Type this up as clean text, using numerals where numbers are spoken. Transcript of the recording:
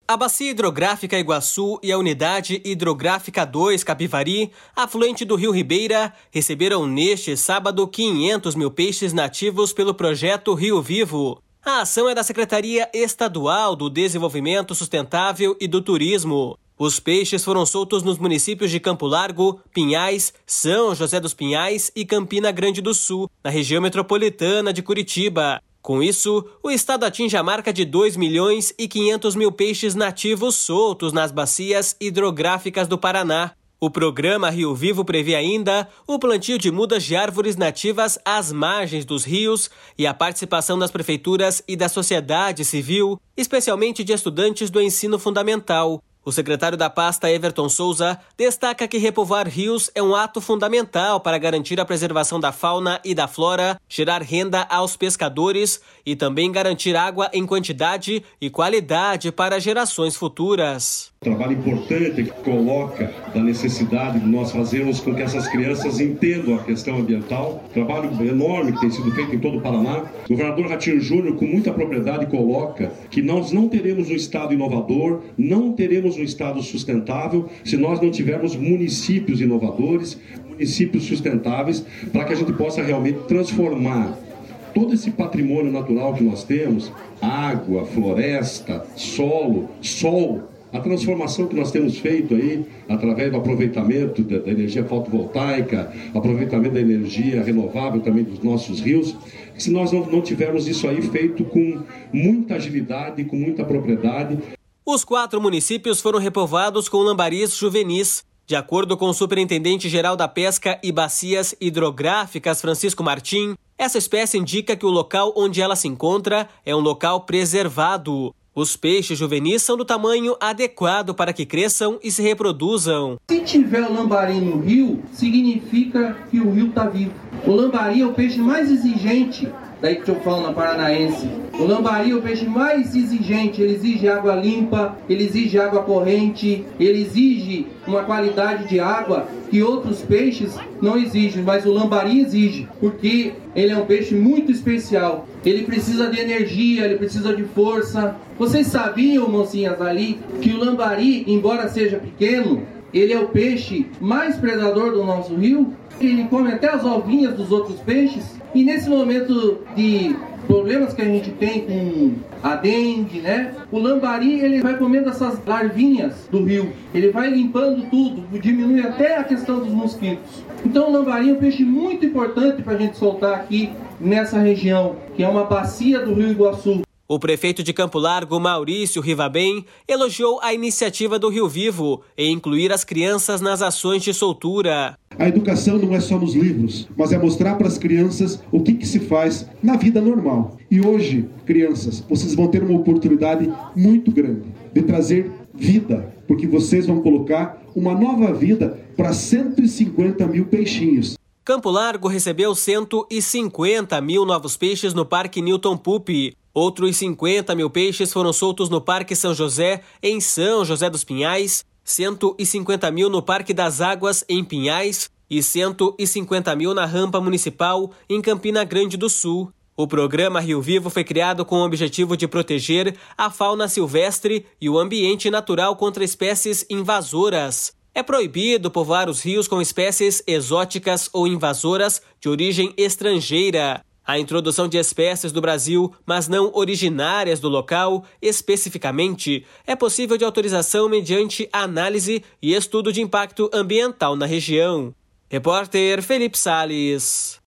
A Bacia Hidrográfica Iguaçu e a Unidade Hidrográfica 2 Capivari, afluente do Rio Ribeira, receberam neste sábado 500 mil peixes nativos pelo projeto Rio Vivo. A ação é da Secretaria Estadual do Desenvolvimento Sustentável e do Turismo. Os peixes foram soltos nos municípios de Campo Largo, Pinhais, São José dos Pinhais e Campina Grande do Sul, na região metropolitana de Curitiba. Com isso, o estado atinge a marca de 2.500.000 peixes nativos soltos nas bacias hidrográficas do Paraná. O programa Rio Vivo prevê ainda o plantio de mudas de árvores nativas às margens dos rios e a participação das prefeituras e da sociedade civil, especialmente de estudantes do ensino fundamental. O secretário da pasta, Everton Souza, destaca que repovoar rios é um ato fundamental para garantir a preservação da fauna e da flora, gerar renda aos pescadores e também garantir água em quantidade e qualidade para gerações futuras. Trabalho importante que coloca da necessidade de nós fazermos com que essas crianças entendam a questão ambiental. Trabalho enorme que tem sido feito em todo o Paraná. O governador Ratinho Júnior, com muita propriedade, coloca que nós não teremos um estado inovador, não teremos um estado sustentável se nós não tivermos municípios inovadores, municípios sustentáveis, para que a gente possa realmente transformar todo esse patrimônio natural que nós temos, água, floresta, solo, sol, a transformação que nós temos feito aí, através do aproveitamento da energia fotovoltaica, aproveitamento da energia renovável também dos nossos rios, se nós não tivermos isso aí feito com muita agilidade, com muita propriedade. Os 4 municípios foram repovoados com lambaris juvenis. De acordo com o superintendente-geral da Pesca e Bacias Hidrográficas, Francisco Martim, essa espécie indica que o local onde ela se encontra é um local preservado. Os peixes juvenis são do tamanho adequado para que cresçam e se reproduzam. Se tiver o lambari no rio, significa que o rio está vivo. O lambari é o peixe mais exigente da ictiofauna paranaense. O lambari é o peixe mais exigente, ele exige água limpa, ele exige água corrente, ele exige uma qualidade de água que outros peixes não exigem, mas o lambari exige, porque ele é um peixe muito especial. Ele precisa de energia, ele precisa de força. Vocês sabiam, mocinhas ali, que o lambari, embora seja pequeno, ele é o peixe mais predador do nosso rio? Ele come até as ovinhas dos outros peixes. E nesse momento de problemas que a gente tem com a dengue, né? O lambari, ele vai comendo essas larvinhas do rio. Ele vai limpando tudo, diminui até a questão dos mosquitos. Então o lambari é um peixe muito importante para a gente soltar aqui nessa região, que é uma bacia do Rio Iguaçu. O prefeito de Campo Largo, Maurício Rivabem, elogiou a iniciativa do Rio Vivo em incluir as crianças nas ações de soltura. A educação não é só nos livros, mas é mostrar para as crianças o que se faz na vida normal. E hoje, crianças, vocês vão ter uma oportunidade muito grande de trazer vida, porque vocês vão colocar uma nova vida para 150 mil peixinhos. Campo Largo recebeu 150 mil novos peixes no Parque Newton Pupi. Outros 50 mil peixes foram soltos no Parque São José, em São José dos Pinhais, 150 mil no Parque das Águas, em Pinhais, e 150 mil na Rampa Municipal, em Campina Grande do Sul. O programa Rio Vivo foi criado com o objetivo de proteger a fauna silvestre e o ambiente natural contra espécies invasoras. É proibido povoar os rios com espécies exóticas ou invasoras de origem estrangeira. A introdução de espécies do Brasil, mas não originárias do local, especificamente, é possível de autorização mediante análise e estudo de impacto ambiental na região. Repórter Felipe Salles.